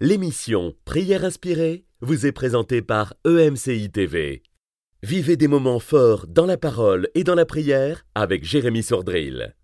L'émission Prière inspirée vous est présentée par EMCI TV. Vivez des moments forts dans la parole et dans la prière avec Jérémy Sordrill.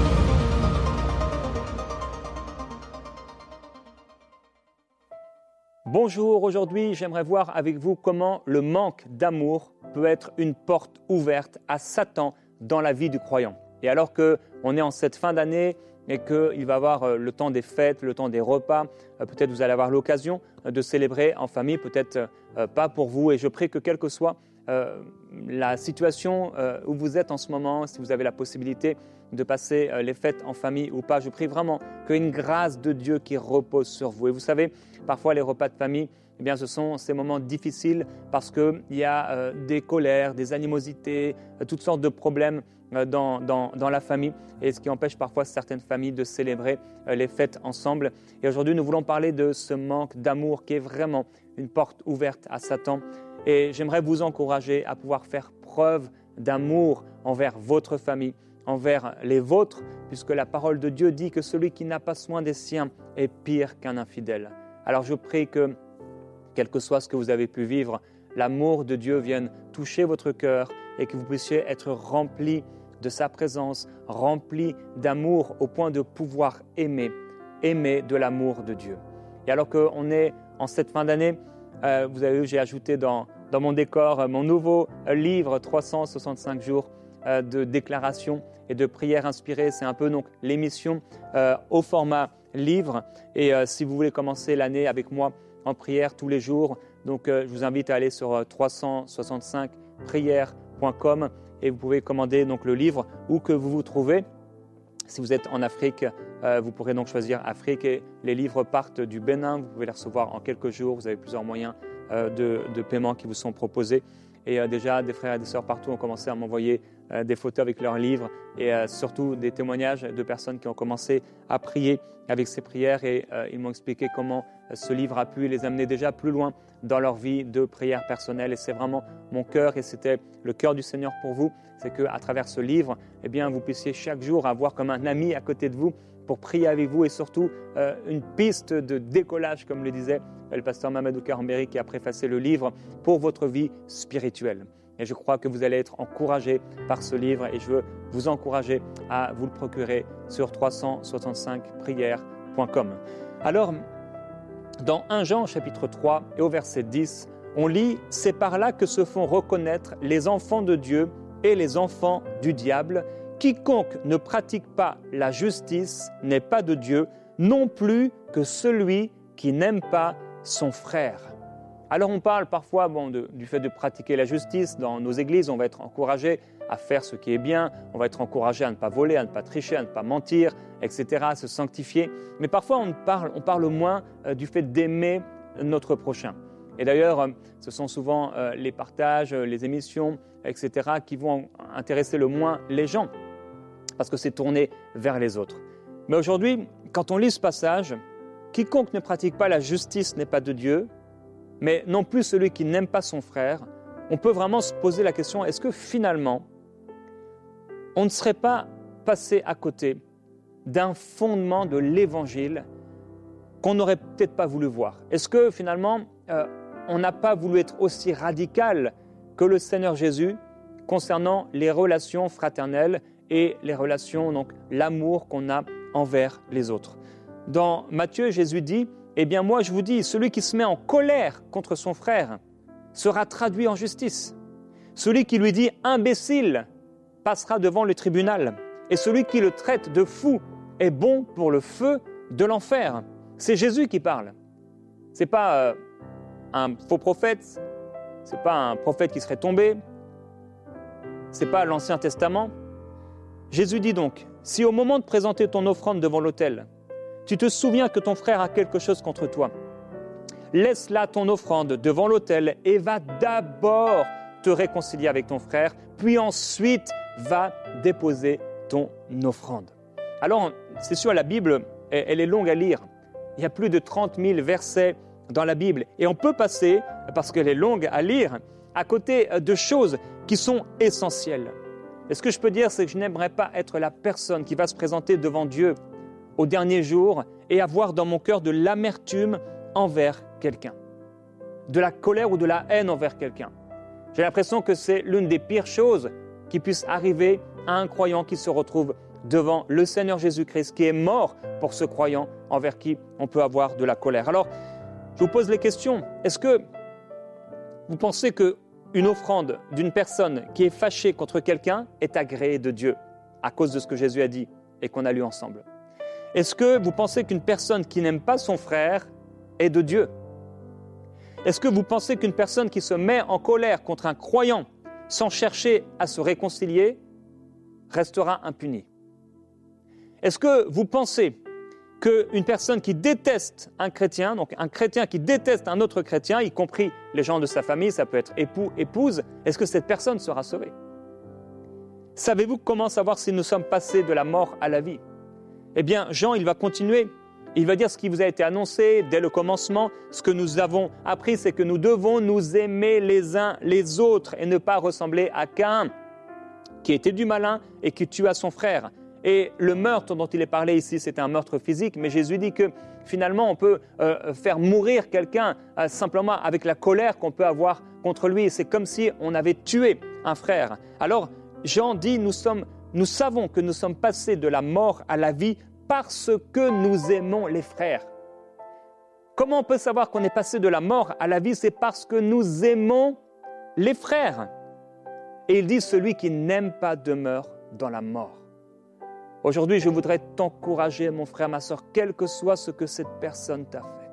Bonjour, aujourd'hui j'aimerais voir avec vous comment le manque d'amour peut être une porte ouverte à Satan dans la vie du croyant. Et alors qu'on est en cette fin d'année et qu'il va y avoir le temps des fêtes, le temps des repas, peut-être vous allez avoir l'occasion de célébrer en famille, peut-être pas pour vous. Et je prie que quelle que soit la situation où vous êtes en ce moment, si vous avez la possibilité de passer les fêtes en famille ou pas, je prie vraiment qu'il y ait une grâce de Dieu qui repose sur vous. Et vous savez, parfois les repas de famille, eh bien, ce sont ces moments difficiles parce qu'il y a des colères, des animosités, toutes sortes de problèmes dans la famille, et ce qui empêche parfois certaines familles de célébrer les fêtes ensemble. Et aujourd'hui, nous voulons parler de ce manque d'amour qui est vraiment une porte ouverte à Satan. Et j'aimerais vous encourager à pouvoir faire preuve d'amour envers votre famille, envers les vôtres, puisque la parole de Dieu dit que celui qui n'a pas soin des siens est pire qu'un infidèle. Alors je prie que, quel que soit ce que vous avez pu vivre, l'amour de Dieu vienne toucher votre cœur et que vous puissiez être remplis de sa présence, remplis d'amour au point de pouvoir aimer de l'amour de Dieu. Et alors qu'on est en cette fin d'année, vous avez vu, j'ai ajouté dans mon décor mon nouveau livre 365 jours de déclarations et de prières inspirées. C'est un peu donc l'émission au format livre. Et si vous voulez commencer l'année avec moi en prière tous les jours, donc je vous invite à aller sur 365prières.com et vous pouvez commander donc le livre où que vous vous trouvez. Si vous êtes en Afrique, vous pourrez donc choisir Afrique et les livres partent du Bénin. Vous pouvez les recevoir en quelques jours. Vous avez plusieurs moyens de paiement qui vous sont proposés. Et déjà, des frères et des sœurs partout ont commencé à m'envoyer des photos avec leurs livres et surtout des témoignages de personnes qui ont commencé à prier avec ces prières. Et ils m'ont expliqué comment ce livre a pu les amener déjà plus loin dans leur vie de prière personnelle. Et c'est vraiment mon cœur et c'était le cœur du Seigneur pour vous. C'est qu'à travers ce livre, eh bien, vous puissiez chaque jour avoir comme un ami à côté de vous pour prier avec vous et surtout une piste de décollage, comme le disait le pasteur Mamadou Karambéry qui a préfacé le livre, pour votre vie spirituelle. Et je crois que vous allez être encouragés par ce livre et je veux vous encourager à vous le procurer sur 365prières.com. Alors, dans 1 Jean chapitre 3 et au verset 10, on lit « C'est par là que se font reconnaître les enfants de Dieu et les enfants du diable. Quiconque ne pratique pas la justice n'est pas de Dieu, non plus que celui qui n'aime pas son frère. » Alors on parle parfois du fait de pratiquer la justice. Dans nos églises, on va être encouragé à faire ce qui est bien, on va être encouragé à ne pas voler, à ne pas tricher, à ne pas mentir, etc., à se sanctifier. Mais parfois on parle moins du fait d'aimer notre prochain. Et d'ailleurs, ce sont souvent les partages, les émissions, etc., qui vont intéresser le moins les gens, parce que c'est tourné vers les autres. Mais aujourd'hui, quand on lit ce passage, quiconque ne pratique pas la justice n'est pas de Dieu, mais non plus celui qui n'aime pas son frère, on peut vraiment se poser la question, est-ce que finalement, on ne serait pas passé à côté d'un fondement de l'Évangile qu'on n'aurait peut-être pas voulu voir? Est-ce que finalement, on n'a pas voulu être aussi radical que le Seigneur Jésus concernant les relations fraternelles et les relations, donc l'amour qu'on a envers les autres? Dans Matthieu, Jésus dit « Eh bien moi je vous dis, celui qui se met en colère contre son frère sera traduit en justice. Celui qui lui dit « imbécile » passera devant le tribunal. Et celui qui le traite de fou est bon pour le feu de l'enfer. » C'est Jésus qui parle. Ce n'est pas un faux prophète, ce n'est pas un prophète qui serait tombé, ce n'est pas l'Ancien Testament. Jésus dit donc, si au moment de présenter ton offrande devant l'autel, tu te souviens que ton frère a quelque chose contre toi, laisse là ton offrande devant l'autel et va d'abord te réconcilier avec ton frère, puis ensuite va déposer ton offrande. Alors, c'est sûr, la Bible, elle est longue à lire. Il y a plus de 30 000 versets dans la Bible. Et on peut passer, parce qu'elle est longue à lire, à côté de choses qui sont essentielles. Et ce que je peux dire, c'est que je n'aimerais pas être la personne qui va se présenter devant Dieu au dernier jour et avoir dans mon cœur de l'amertume envers quelqu'un, de la colère ou de la haine envers quelqu'un. J'ai l'impression que c'est l'une des pires choses qui puisse arriver à un croyant qui se retrouve devant le Seigneur Jésus-Christ, qui est mort pour ce croyant envers qui on peut avoir de la colère. Alors, je vous pose les questions. Est-ce que vous pensez qu'une offrande d'une personne qui est fâchée contre quelqu'un est agréée de Dieu à cause de ce que Jésus a dit et qu'on a lu ensemble? Est-ce que vous pensez qu'une personne qui n'aime pas son frère est de Dieu? Est-ce que vous pensez qu'une personne qui se met en colère contre un croyant sans chercher à se réconcilier restera impunie? Est-ce que vous pensez qu'une personne qui déteste un chrétien, donc un chrétien qui déteste un autre chrétien, y compris les gens de sa famille, ça peut être époux, épouse, est-ce que cette personne sera sauvée? Savez-vous comment savoir si nous sommes passés de la mort à la vie? Eh bien, Jean, il va continuer. Il va dire ce qui vous a été annoncé dès le commencement. Ce que nous avons appris, c'est que nous devons nous aimer les uns les autres et ne pas ressembler à Caïn, qui était du malin et qui tua son frère. Et le meurtre dont il est parlé ici, c'est un meurtre physique, mais Jésus dit que finalement, on peut faire mourir quelqu'un simplement avec la colère qu'on peut avoir contre lui. C'est comme si on avait tué un frère. Alors, Jean dit, nous savons que nous sommes passés de la mort à la vie parce que nous aimons les frères. Comment on peut savoir qu'on est passé de la mort à la vie? C'est parce que nous aimons les frères. Et il dit, celui qui n'aime pas demeure dans la mort. Aujourd'hui, je voudrais t'encourager, mon frère, ma sœur, quel que soit ce que cette personne t'a fait,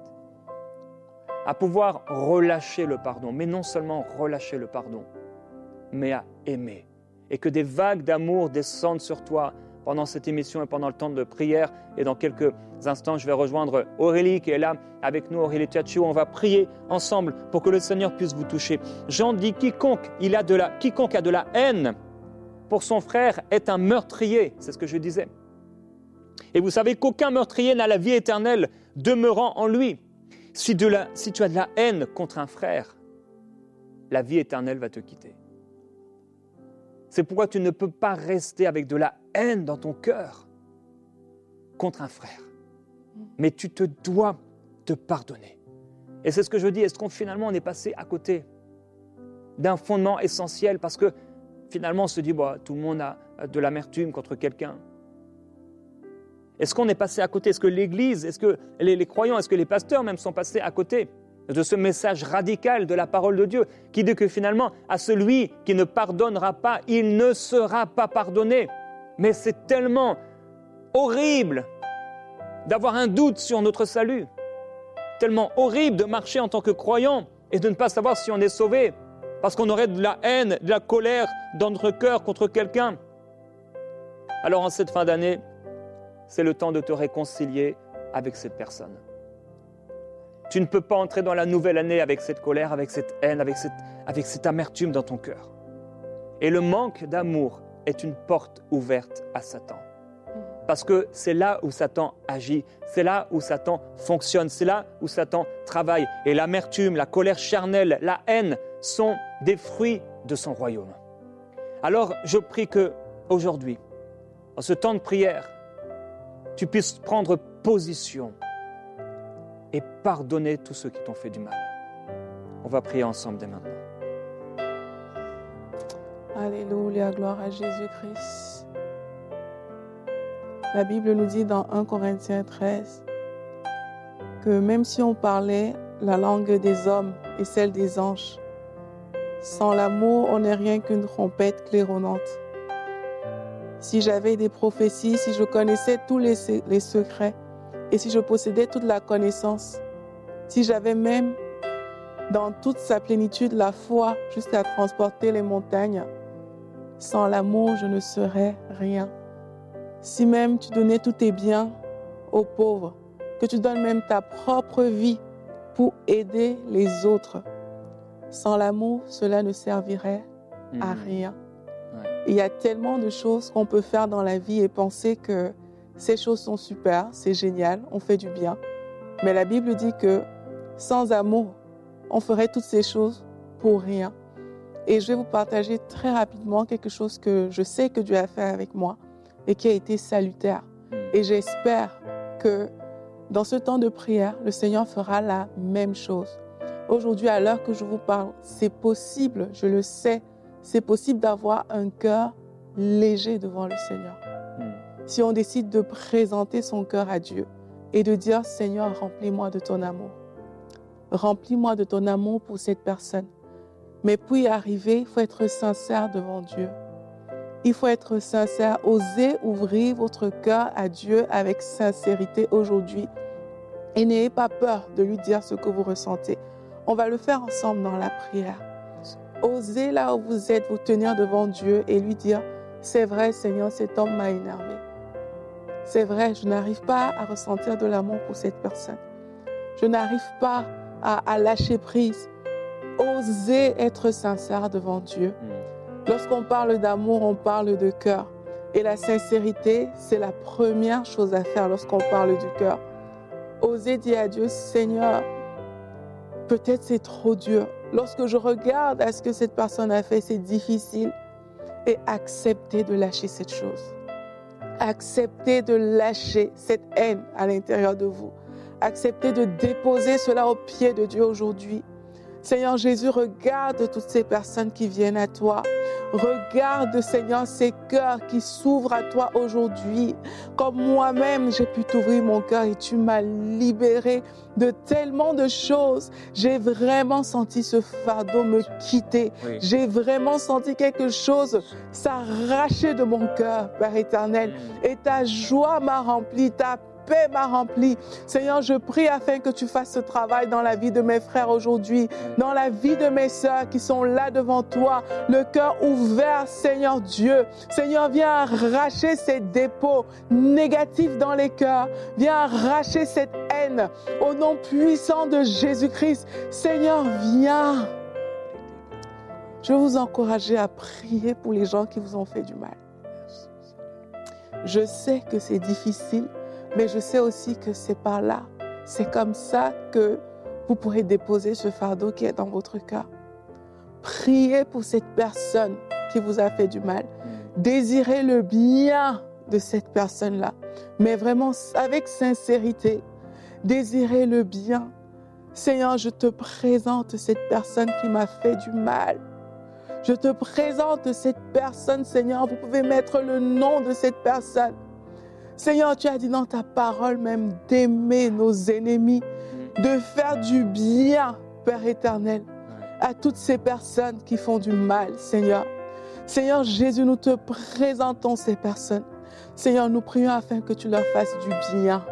à pouvoir relâcher le pardon, mais non seulement relâcher le pardon, mais à aimer. Et que des vagues d'amour descendent sur toi pendant cette émission et pendant le temps de prière. Et dans quelques instants, je vais rejoindre Aurélie qui est là avec nous, Aurélie Tchatchou. On va prier ensemble pour que le Seigneur puisse vous toucher. Jean dit, quiconque a de la haine pour son frère est un meurtrier. C'est ce que je disais. Et vous savez qu'aucun meurtrier n'a la vie éternelle demeurant en lui. Si tu as de la haine contre un frère, la vie éternelle va te quitter. C'est pourquoi tu ne peux pas rester avec de la haine dans ton cœur contre un frère. Mais tu te dois te pardonner. Et c'est ce que je dis, est-ce qu'on finalement on est passé à côté d'un fondement essentiel parce que finalement on se dit, tout le monde a de l'amertume contre quelqu'un. Est-ce qu'on est passé à côté? Est-ce que l'Église, est-ce que les croyants, est-ce que les pasteurs même sont passés à côté de ce message radical de la parole de Dieu qui dit que finalement, à celui qui ne pardonnera pas, il ne sera pas pardonné. Mais c'est tellement horrible d'avoir un doute sur notre salut, tellement horrible de marcher en tant que croyant et de ne pas savoir si on est sauvé parce qu'on aurait de la haine, de la colère dans notre cœur contre quelqu'un. Alors en cette fin d'année, c'est le temps de te réconcilier avec cette personne. Tu ne peux pas entrer dans la nouvelle année avec cette colère, avec cette haine, avec cette amertume dans ton cœur. Et le manque d'amour est une porte ouverte à Satan. Parce que c'est là où Satan agit, c'est là où Satan fonctionne, c'est là où Satan travaille. Et l'amertume, la colère charnelle, la haine sont des fruits de son royaume. Alors je prie qu'aujourd'hui, en ce temps de prière, tu puisses prendre position et pardonner tous ceux qui t'ont fait du mal. On va prier ensemble dès maintenant. Alléluia, gloire à Jésus-Christ. La Bible nous dit dans 1 Corinthiens 13 que même si on parlait la langue des hommes et celle des anges, sans l'amour, on n'est rien qu'une trompette claironnante. Si j'avais des prophéties, si je connaissais tous les secrets, et si je possédais toute la connaissance, si j'avais même dans toute sa plénitude la foi jusqu'à transporter les montagnes, sans l'amour, je ne serais rien. Si même tu donnais tous tes biens aux pauvres, que tu donnes même ta propre vie pour aider les autres, sans l'amour, cela ne servirait à rien. Ouais. Il y a tellement de choses qu'on peut faire dans la vie et penser que ces choses sont super, c'est génial, on fait du bien. Mais la Bible dit que sans amour, on ferait toutes ces choses pour rien. Et je vais vous partager très rapidement quelque chose que je sais que Dieu a fait avec moi et qui a été salutaire. Et j'espère que Dans ce temps de prière, le Seigneur fera la même chose. Aujourd'hui, à l'heure que je vous parle, c'est possible, je le sais, c'est possible d'avoir un cœur léger devant le Seigneur. Si on décide de présenter son cœur à Dieu et de dire, Seigneur, remplis-moi de ton amour. Remplis-moi de ton amour pour cette personne. Mais pour y arriver, il faut être sincère devant Dieu. Il faut être sincère, osez ouvrir votre cœur à Dieu avec sincérité aujourd'hui. Et n'ayez pas peur de lui dire ce que vous ressentez. On va le faire ensemble dans la prière. Osez là où vous êtes, vous tenir devant Dieu et lui dire, c'est vrai Seigneur, cet homme m'a énervé. C'est vrai, je n'arrive pas à ressentir de l'amour pour cette personne. Je n'arrive pas à lâcher prise. Osez être sincère devant Dieu. Lorsqu'on parle d'amour, on parle de cœur. Et la sincérité, c'est la première chose à faire lorsqu'on parle du cœur. Osez dire à Dieu, Seigneur, peut-être c'est trop dur. Lorsque je regarde à ce que cette personne a fait, c'est difficile. Et acceptez de lâcher cette chose. Acceptez de lâcher cette haine à l'intérieur de vous. Acceptez de déposer cela au pied de Dieu aujourd'hui. Seigneur Jésus, regarde toutes ces personnes qui viennent à toi. Regarde, Seigneur, ces cœurs qui s'ouvrent à toi aujourd'hui. Comme moi-même, j'ai pu t'ouvrir mon cœur et tu m'as libéré de tellement de choses. J'ai vraiment senti ce fardeau me quitter. Oui. J'ai vraiment senti quelque chose s'arracher de mon cœur, Père éternel. Et ta joie m'a rempli, ta paix m'a rempli. Seigneur, je prie afin que tu fasses ce travail dans la vie de mes frères aujourd'hui, dans la vie de mes sœurs qui sont là devant toi, le cœur ouvert, Seigneur Dieu. Seigneur, viens arracher ces dépôts négatifs dans les cœurs. Viens arracher cette haine au nom puissant de Jésus-Christ. Seigneur, viens. Je vais vous encourager à prier pour les gens qui vous ont fait du mal. Je sais que c'est difficile, mais je sais aussi que c'est par là, c'est comme ça que vous pourrez déposer ce fardeau qui est dans votre cœur. Priez pour cette personne qui vous a fait du mal. Désirez le bien de cette personne-là, mais vraiment avec sincérité. Désirez le bien. Seigneur, je te présente cette personne qui m'a fait du mal. Je te présente cette personne, Seigneur. Vous pouvez mettre le nom de cette personne. Seigneur, tu as dit dans ta parole même d'aimer nos ennemis, de faire du bien, Père éternel, à toutes ces personnes qui font du mal, Seigneur. Seigneur Jésus, nous te présentons ces personnes. Seigneur, nous prions afin que tu leur fasses du bien.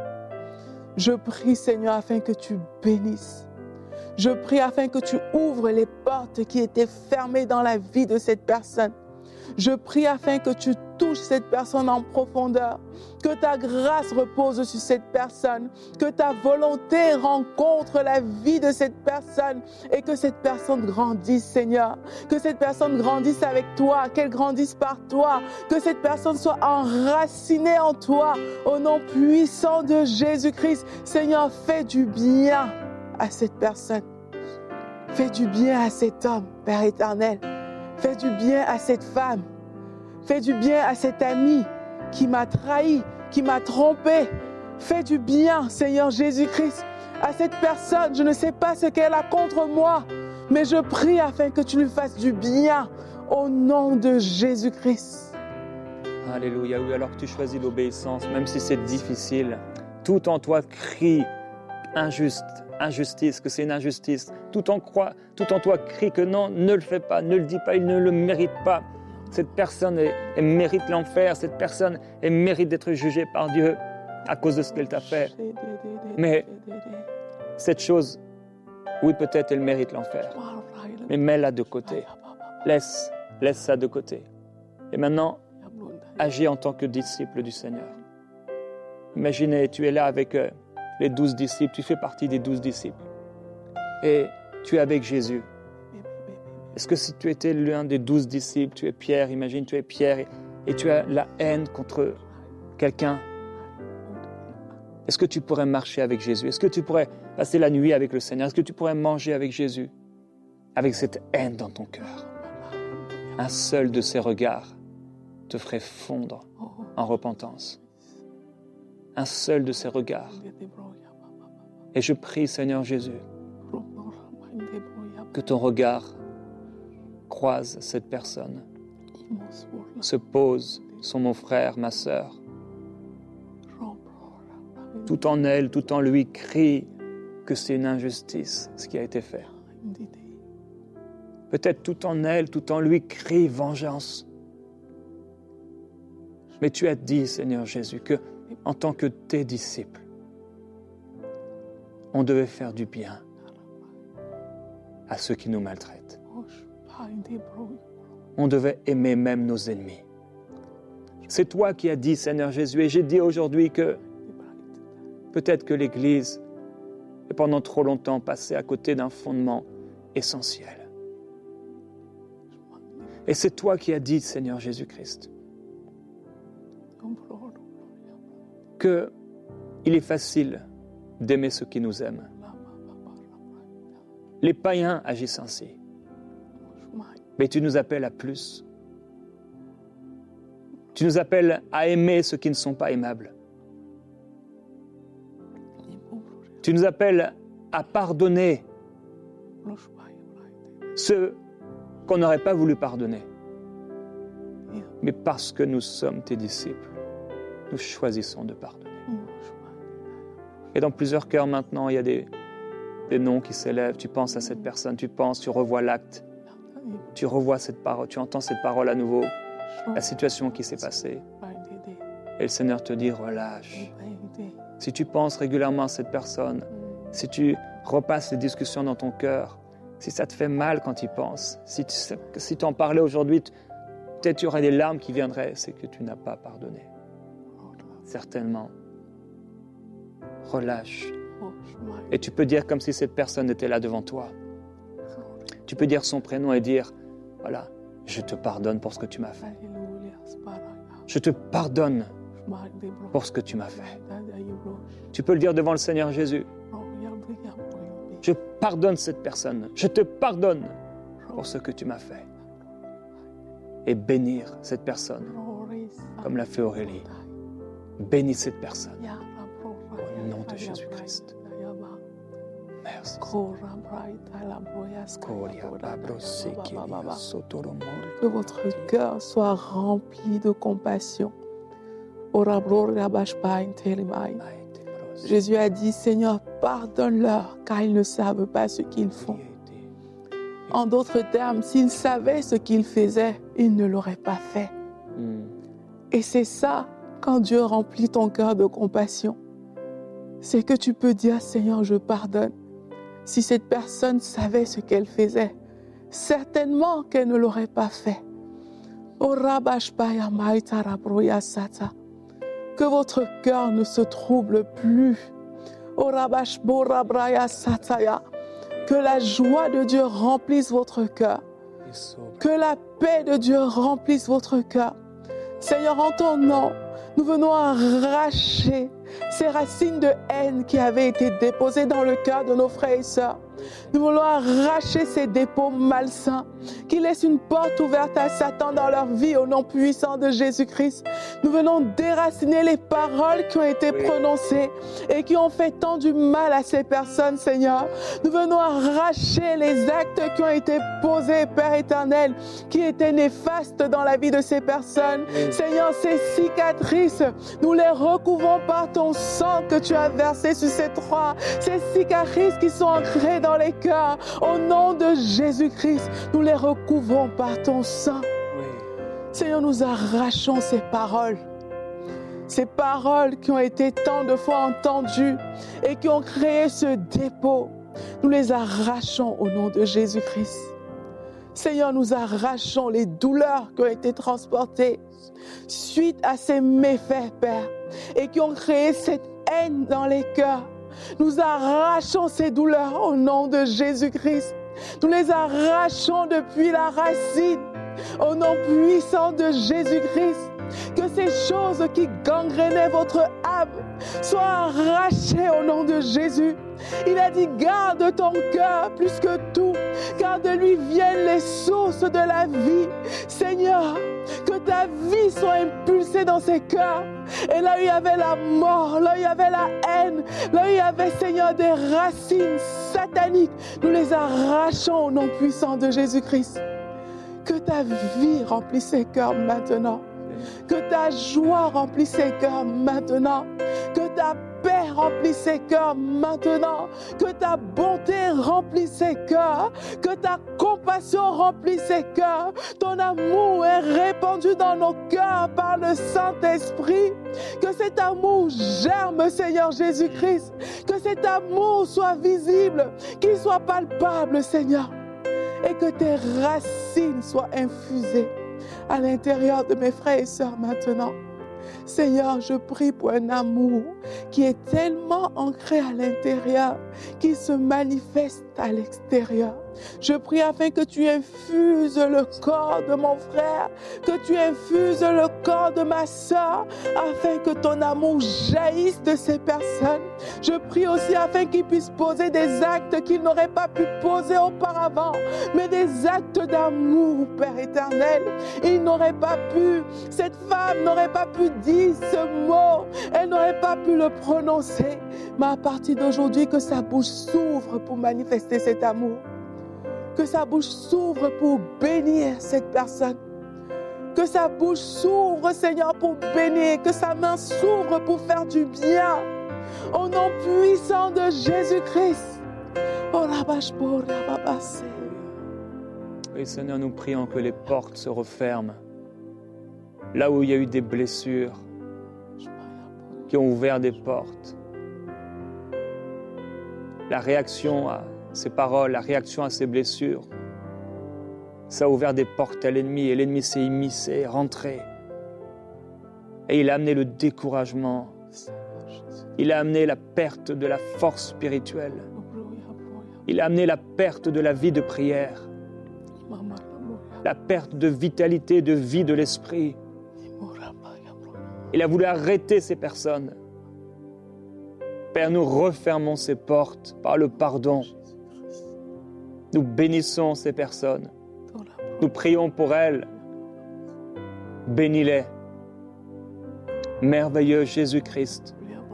Je prie, Seigneur, afin que tu bénisses. Je prie afin que tu ouvres les portes qui étaient fermées dans la vie de cette personne. Je prie afin que tu touches cette personne en profondeur, que ta grâce repose sur cette personne, que ta volonté rencontre la vie de cette personne et que cette personne grandisse, Seigneur. Que cette personne grandisse avec toi, qu'elle grandisse par toi, que cette personne soit enracinée en toi, au nom puissant de Jésus-Christ. Seigneur, fais du bien à cette personne. Fais du bien à cet homme, Père éternel. Fais du bien à cette femme. Fais du bien à cet ami qui m'a trahi, qui m'a trompé. Fais du bien, Seigneur Jésus-Christ, à cette personne. Je ne sais pas ce qu'elle a contre moi, mais je prie afin que tu lui fasses du bien au nom de Jésus-Christ. Alléluia. Oui, alors que tu choisis l'obéissance, même si c'est difficile, tout en toi crie injustice, que c'est une injustice. Tout en toi crie que non, ne le fais pas, ne le dis pas, il ne le mérite pas. Cette personne elle mérite l'enfer, cette personne elle mérite d'être jugée par Dieu à cause de ce qu'elle t'a fait. Mais cette chose, oui, peut-être elle mérite l'enfer, mais mets-la de côté. Laisse ça de côté. Et maintenant, agis en tant que disciple du Seigneur. Imaginez, tu es là avec les 12 disciples, tu fais partie des 12 disciples. Et tu es avec Jésus. Est-ce que si tu étais l'un des 12 disciples, tu es Pierre, imagine tu es Pierre et tu as la haine contre quelqu'un, est-ce que tu pourrais marcher avec Jésus? Est-ce que tu pourrais passer la nuit avec le Seigneur? Est-ce que tu pourrais manger avec Jésus? Avec cette haine dans ton cœur. Un seul de ses regards te ferait fondre en repentance. Un seul de ses regards Et je prie, Seigneur Jésus, que ton regard croise cette personne, se pose sur mon frère, ma sœur. Tout en elle, tout en lui crie que c'est une injustice ce qui a été fait. Peut-être tout en elle, tout en lui crie vengeance. Mais tu as dit, Seigneur Jésus, que en tant que tes disciples, on devait faire du bien à ceux qui nous maltraitent. On devait aimer même nos ennemis. C'est toi qui as dit, Seigneur Jésus, et j'ai dit aujourd'hui que peut-être que l'Église est pendant trop longtemps passée à côté d'un fondement essentiel. Et c'est toi qui as dit, Seigneur Jésus-Christ, qu'il est facile d'aimer ceux qui nous aiment. Les païens agissent ainsi. Mais tu nous appelles à plus. Tu nous appelles à aimer ceux qui ne sont pas aimables. Tu nous appelles à pardonner ceux qu'on n'aurait pas voulu pardonner. Mais parce que nous sommes tes disciples, nous choisissons de pardonner. Et dans plusieurs cœurs maintenant, il y a des noms qui s'élèvent. Tu penses à cette personne, tu revois l'acte. Tu revois cette parole, tu entends cette parole à nouveau, la situation qui s'est passée. Et le Seigneur te dit, relâche. Si tu penses régulièrement à cette personne, si tu repasses les discussions dans ton cœur, si ça te fait mal quand tu y penses, si tu en parlais aujourd'hui, peut-être tu aurais des larmes qui viendraient, c'est que tu n'as pas pardonné. Certainement. Relâche. Et tu peux dire comme si cette personne était là devant toi. Tu peux dire son prénom et dire, voilà, je te pardonne pour ce que tu m'as fait. Je te pardonne pour ce que tu m'as fait. Tu peux le dire devant le Seigneur Jésus. Je pardonne cette personne. Je te pardonne pour ce que tu m'as fait. Et bénir cette personne, comme l'a fait Aurélie. Bénis cette personne. Au nom de Jésus-Christ. Merci. Que votre cœur soit rempli de compassion. Jésus a dit, Seigneur, pardonne-leur, car ils ne savent pas ce qu'ils font. En d'autres termes, s'ils savaient ce qu'ils faisaient, ils ne l'auraient pas fait. Et c'est ça, quand Dieu remplit ton cœur de compassion. C'est que tu peux dire, Seigneur, je pardonne. Si cette personne savait ce qu'elle faisait, certainement qu'elle ne l'aurait pas fait. Que votre cœur ne se trouble plus. Que la joie de Dieu remplisse votre cœur. Que la paix de Dieu remplisse votre cœur. Seigneur, en ton nom, nous venons arracher ces racines de haine qui avaient été déposées dans le cœur de nos frères et sœurs. Nous voulons arracher ces dépôts malsains qui laissent une porte ouverte à Satan dans leur vie au nom puissant de Jésus-Christ. Nous venons déraciner les paroles qui ont été prononcées et qui ont fait tant du mal à ces personnes, Seigneur. Nous venons arracher les actes qui ont été posés, Père éternel, qui étaient néfastes dans la vie de ces personnes. Seigneur, ces cicatrices, nous les recouvrons par ton sang que tu as versé sur ces trois. Ces cicatrices qui sont ancrées dans les cœurs, au nom de Jésus-Christ, nous les recouvrons par ton sang. Seigneur, nous arrachons ces paroles qui ont été tant de fois entendues et qui ont créé ce dépôt. Nous les arrachons au nom de Jésus-Christ. Seigneur, nous arrachons les douleurs qui ont été transportées suite à ces méfaits, Père, et qui ont créé cette haine dans les cœurs. Nous arrachons ces douleurs au nom de Jésus-Christ. Nous les arrachons depuis la racine au nom puissant de Jésus-Christ. Que ces choses qui gangrénaient votre âme soient arrachées au nom de Jésus. Il a dit, garde ton cœur plus que tout, car de lui viennent les sources de la vie. Seigneur, que ta vie soit impulsée dans ces cœurs. Et là où il y avait la mort, là où il y avait la haine, là où il y avait, Seigneur, des racines sataniques, nous les arrachons au nom puissant de Jésus-Christ. Que ta vie remplisse ces cœurs maintenant. Que ta joie remplisse ces cœurs maintenant. Que ta paix remplisse ces cœurs maintenant. Que ta bonté remplisse ces cœurs. Que ta compassion remplisse ces cœurs. Ton amour est répandu dans nos cœurs par le Saint-Esprit. Que cet amour germe, Seigneur Jésus-Christ. Que cet amour soit visible, qu'il soit palpable, Seigneur. Et que tes racines soient infusées à l'intérieur de mes frères et sœurs maintenant. Seigneur, je prie pour un amour qui est tellement ancré à l'intérieur, qui se manifeste à l'extérieur. Je prie afin que tu infuses le corps de mon frère, que tu infuses le corps de ma sœur, afin que ton amour jaillisse de ces personnes. Je prie aussi afin qu'ils puissent poser des actes qu'ils n'auraient pas pu poser auparavant, mais des actes d'amour, Père éternel. Ils n'auraient pas pu, cette femme n'aurait pas pu dire ce mot, elle n'aurait pas pu le prononcer, mais à partir d'aujourd'hui, que sa bouche s'ouvre pour manifester cet amour. Que sa bouche s'ouvre pour bénir cette personne. Que sa bouche s'ouvre, Seigneur, pour bénir. Que sa main s'ouvre pour faire du bien. Au nom puissant de Jésus-Christ. Oh la vache pour la babasse. Oui, Seigneur, nous prions que les portes se referment. Là où il y a eu des blessures qui ont ouvert des portes. La réaction à ces paroles, la réaction à ces blessures, ça a ouvert des portes à l'ennemi et l'ennemi s'est immiscé, rentré. Et il a amené le découragement. Il a amené la perte de la force spirituelle. Il a amené la perte de la vie de prière. La perte de vitalité, de vie de l'esprit. Il a voulu arrêter ces personnes. Père, nous refermons ces portes par le pardon. Nous bénissons ces personnes. Nous prions pour elles. Bénis-les. Merveilleux Jésus-Christ.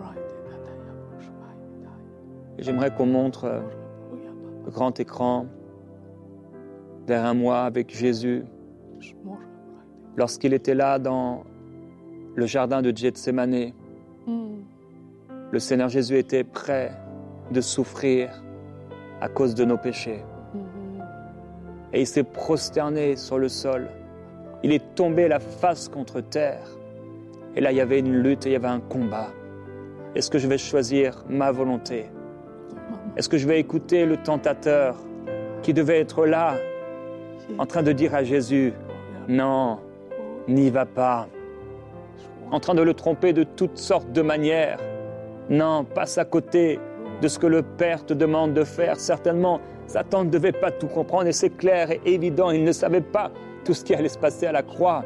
J'aimerais qu'on montre le grand écran derrière moi avec Jésus. Lorsqu'il était là dans le jardin de Gethsémani, le Seigneur Jésus était prêt de souffrir à cause de nos péchés. Et il s'est prosterné sur le sol. Il est tombé la face contre terre. Et là, il y avait une lutte, il y avait un combat. Est-ce que je vais choisir ma volonté? Est-ce que je vais écouter le tentateur qui devait être là, en train de dire à Jésus, non, n'y va pas. En train de le tromper de toutes sortes de manières. Non, passe à côté de ce que le Père te demande de faire. Certainement, Satan ne devait pas tout comprendre et c'est clair et évident. Il ne savait pas tout ce qui allait se passer à la croix.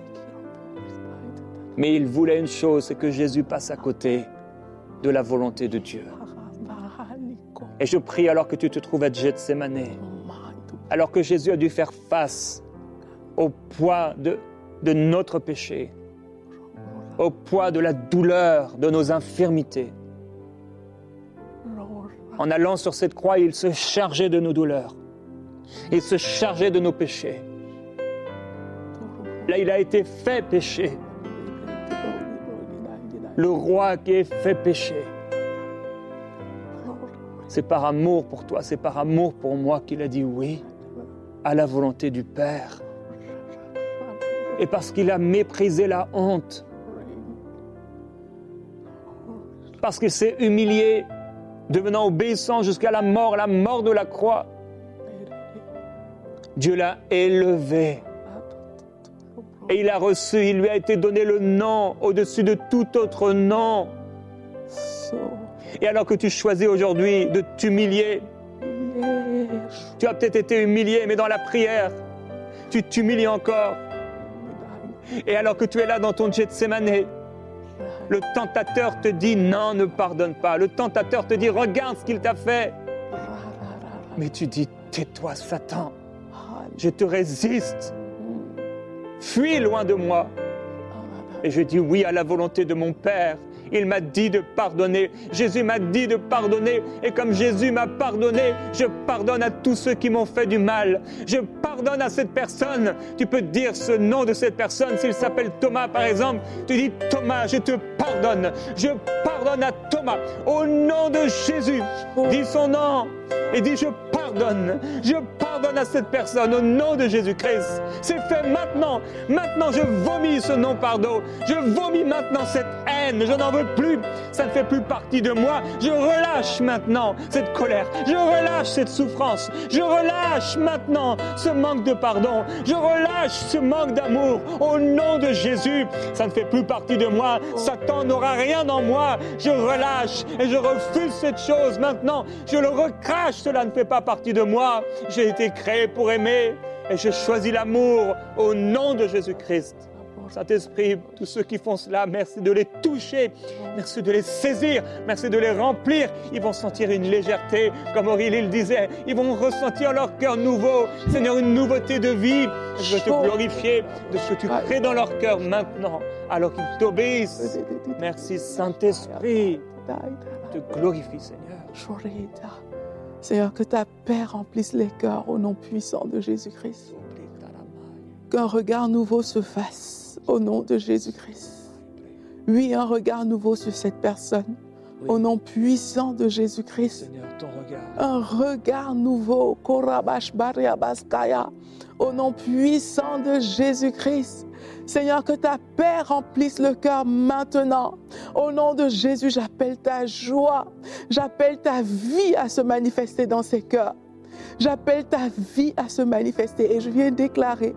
Mais il voulait une chose, c'est que Jésus passe à côté de la volonté de Dieu. Et je prie alors que tu te trouves à Gethsémani, alors que Jésus a dû faire face au poids de notre péché, au poids de la douleur, de nos infirmités. En allant sur cette croix, il se chargeait de nos douleurs. Il se chargeait de nos péchés. Là, il a été fait péché. Le roi qui est fait péché. C'est par amour pour toi, c'est par amour pour moi qu'il a dit oui à la volonté du Père. Et parce qu'il a méprisé la honte. Parce qu'il s'est humilié, devenant obéissant jusqu'à la mort de la croix. Dieu l'a élevé. Et il a reçu, il lui a été donné le nom au-dessus de tout autre nom. Et alors que tu choisis aujourd'hui de t'humilier, tu as peut-être été humilié, mais dans la prière, tu t'humilies encore. Et alors que tu es là dans ton Gethsémani, Le tentateur te dit non, ne pardonne pas. Le tentateur te dit regarde ce qu'il t'a fait. Mais tu dis tais-toi Satan, je te résiste. Fuis loin de moi. Et je dis oui à la volonté de mon Père. Il m'a dit de pardonner. Jésus m'a dit de pardonner. Et comme Jésus m'a pardonné, je pardonne à tous ceux qui m'ont fait du mal. Je pardonne à cette personne. Tu peux dire ce nom de cette personne. S'il s'appelle Thomas, par exemple, tu dis Thomas, je te pardonne. Je pardonne à Thomas. Au nom de Jésus, dis son nom. Et dis je pardonne. Je pardonne à cette personne au nom de Jésus-Christ. C'est fait maintenant. Maintenant, je vomis ce non-pardon. Je vomis maintenant cette haine. Je n'en veux plus. Ça ne fait plus partie de moi. Je relâche maintenant cette colère. Je relâche cette souffrance. Je relâche maintenant ce manque de pardon. Je relâche ce manque d'amour. Au nom de Jésus, ça ne fait plus partie de moi. Satan n'aura rien en moi. Je relâche et je refuse cette chose maintenant. Je le recrache. Cela ne fait pas partie de moi. J'ai été créé pour aimer et je choisis l'amour au nom de Jésus-Christ. Saint-Esprit, tous ceux qui font cela, merci de les toucher, merci de les saisir, merci de les remplir. Ils vont sentir une légèreté, comme Aurélie le disait, ils vont ressentir leur cœur nouveau. Seigneur, une nouveauté de vie. Je veux te glorifier de ce que tu crées dans leur cœur maintenant, alors qu'ils t'obéissent. Merci Saint-Esprit, je te glorifie Seigneur. Seigneur, que ta paix remplisse les cœurs au nom puissant de Jésus-Christ. Qu'un regard nouveau se fasse au nom de Jésus-Christ. Oui, un regard nouveau sur cette personne au nom puissant de Jésus-Christ. Seigneur, ton regard. Un regard nouveau, au nom puissant de Jésus-Christ. Seigneur, que ta paix remplisse le cœur maintenant. Au nom de Jésus, j'appelle ta joie. J'appelle ta vie à se manifester dans ces cœurs. J'appelle ta vie à se manifester. Et je viens déclarer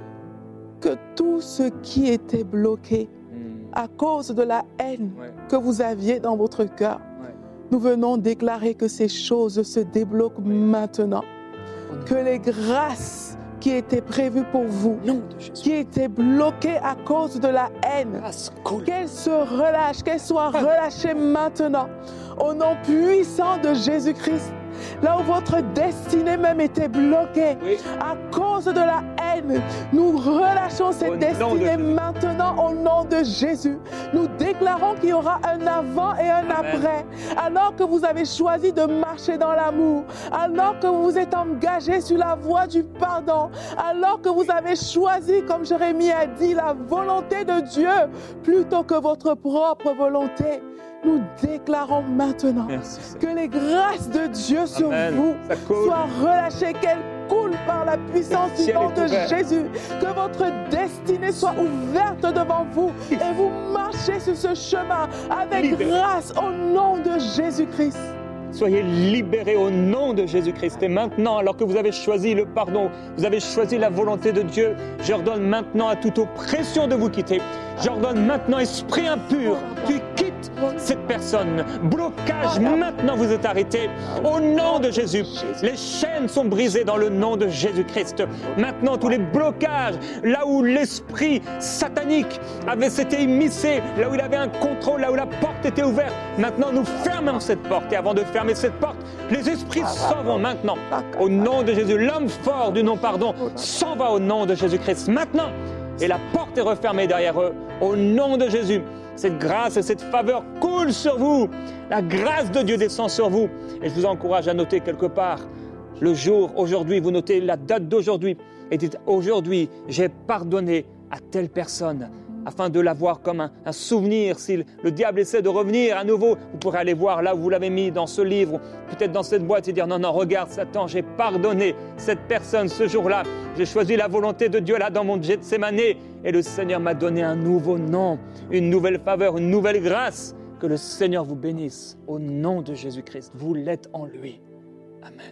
que tout ce qui était bloqué à cause de la haine que vous aviez dans votre cœur, nous venons déclarer que ces choses se débloquent maintenant. Que les grâces qui étaient prévues pour vous, qui étaient bloquées à cause de la haine, qu'elles se relâchent, qu'elles soient relâchées maintenant. Au nom puissant de Jésus-Christ, là où votre destinée même était bloquée à cause de la haine, nous relâchons cette destinée maintenant au nom de Jésus. Nous déclarons qu'il y aura un avant et un après. Alors que vous avez choisi de marcher dans l'amour, alors que vous vous êtes engagé sur la voie du pardon, alors que vous avez choisi, comme Jérémie a dit, la volonté de Dieu plutôt que votre propre volonté, nous déclarons maintenant que les grâces de Dieu sur vous soient relâchées, qu'elles coulent par la puissance du nom de Jésus, que votre destinée soit ouverte devant vous et vous marchez sur ce chemin avec grâce au nom de Jésus-Christ. Soyez libérés au nom de Jésus-Christ. Et maintenant, alors que vous avez choisi le pardon, vous avez choisi la volonté de Dieu, j'ordonne maintenant à toute oppression de vous quitter. J'ordonne maintenant, esprit impur, tu quittes cette personne. Blocage, maintenant vous êtes arrêtés. Au nom de Jésus, les chaînes sont brisées dans le nom de Jésus-Christ. Maintenant, tous les blocages, là où l'esprit satanique s'était immiscé, là où il avait un contrôle, là où la porte était ouverte, maintenant nous fermons cette porte. Et avant de fermer cette porte, les esprits s'en vont maintenant. Au nom de Jésus, l'homme fort du non-pardon s'en va au nom de Jésus-Christ. Maintenant, et la porte est refermée derrière eux. Au nom de Jésus, cette grâce et cette faveur coulent sur vous. La grâce de Dieu descend sur vous. Et je vous encourage à noter quelque part le jour, aujourd'hui, vous notez la date d'aujourd'hui. Et dites, aujourd'hui, j'ai pardonné à telle personne. Afin de l'avoir comme un souvenir. Si le diable essaie de revenir à nouveau, vous pourrez aller voir là où vous l'avez mis dans ce livre, peut-être dans cette boîte et dire non, regarde Satan, j'ai pardonné cette personne ce jour-là. J'ai choisi la volonté de Dieu là dans mon Gethsémane et le Seigneur m'a donné un nouveau nom, une nouvelle faveur, une nouvelle grâce. Que le Seigneur vous bénisse au nom de Jésus-Christ. Vous l'êtes en lui. Amen.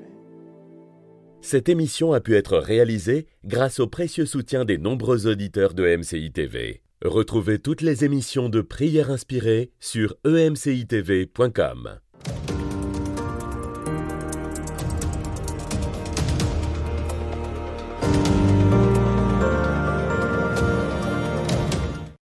Cette émission a pu être réalisée grâce au précieux soutien des nombreux auditeurs de MCI TV. Retrouvez toutes les émissions de Prières inspirées sur emcitv.com.